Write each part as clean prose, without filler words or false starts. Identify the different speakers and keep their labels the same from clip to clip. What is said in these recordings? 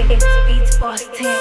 Speaker 1: It's Beats Boston.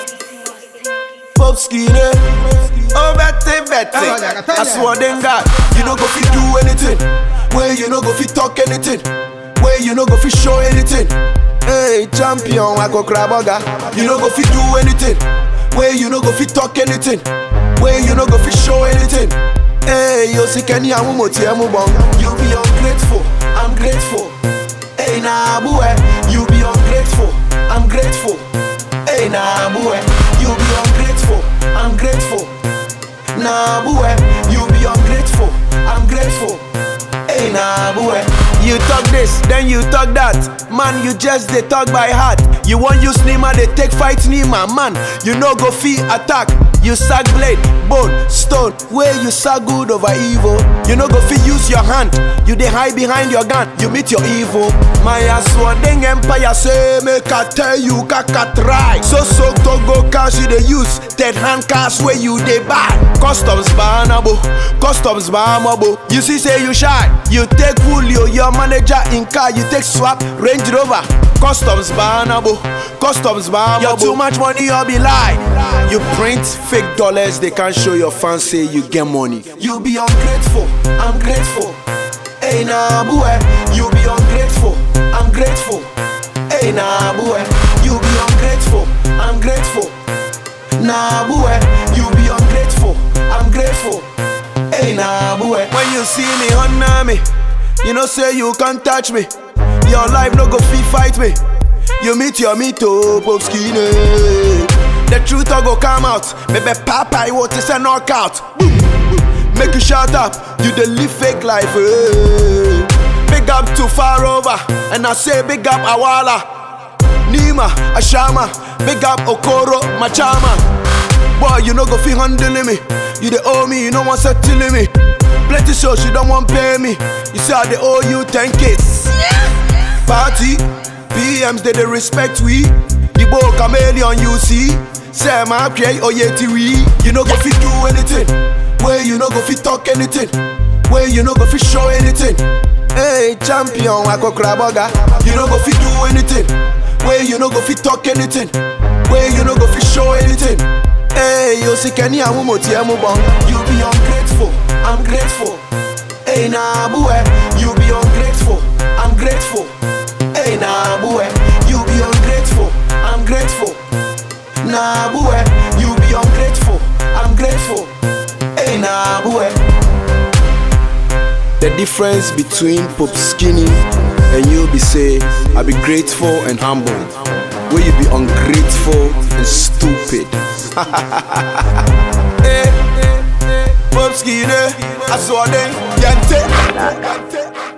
Speaker 2: Pop Skinner, oh better. I swear to God, you no go fit do anything. Where you no go fit talk anything. Where you no go fit show anything. Hey champion, I go grab burger. You no go fit do anything. Where you no go fit talk anything. Where you no go fit show anything. Hey yo si Kenny amu moti amu bong. You be ungrateful, I'm grateful. Hey nah boy, you be ungrateful, I'm grateful. Hey nah boy, you be ungrateful, I'm grateful. Nah boy, you be ungrateful, I'm grateful. Hey nah boy, you talk this, then you talk that. Man, you just they talk by heart. You want use Nima, they take fight Nima. Man, you no go fee attack. You sack blade, bone, stone. Where you sack good over evil. You no go fee use your hand. You they hide behind your gun. You meet your evil. My aswadeng empire say make I tell you kaka try. So to go cash you they use. Third hand cash where you they buy. Customs banabo, customs banabo. You see say you shy. You take Julio, your manager in car. You take swap, Range Rover. Customs banabo, customs banabo. You too much money, you'll be lie. You print fake dollars, they can't show your fans say you get money. You be ungrateful, I'm grateful. Hey nah boy, you be ungrateful, I'm grateful. Hey nah boy, you be ungrateful, I'm grateful. Nah boy, you be ungrateful, I'm grateful. Hey nah boy, when you see me honor me, you know say you can't touch me. Your life no go fit fight me. You meet your meeto, Pop Skinner. The truth all go come out. Maybe Papa, I want to say knockout. Make you shut up. You dey live fake life. Big up too far over. And I say big up Awala, Nima, Ashama. Big up Okoro, Machama. Boy, you no go feel handling me. You dey owe me, you no want settling me. Plenty shows you don't want pay me. You say I dey owe you 10K. Party, PMs they respect we. The boy chameleon you see. Say my pray oh yeah TV. You no go fit do anything. Where you no go fit talk anything. Where you no go fit show anything. Hey champion, I go grab burger. You no go fit do anything. Where you no go fit talk anything. Where you no go fit show anything. Hey yo si Kenny amu moti amu bong. You be ungrateful, I'm grateful. Hey nah boy, you be ungrateful, I'm grateful. Hey nah boy, you be ungrateful, I'm grateful. Nah boy, you be ungrateful, I'm grateful. Hey nah boy. The difference between Pop Skinny and you be say I be grateful and humble. Where you be ungrateful and stupid. Hey, Pop Skinny, I saw them, yante.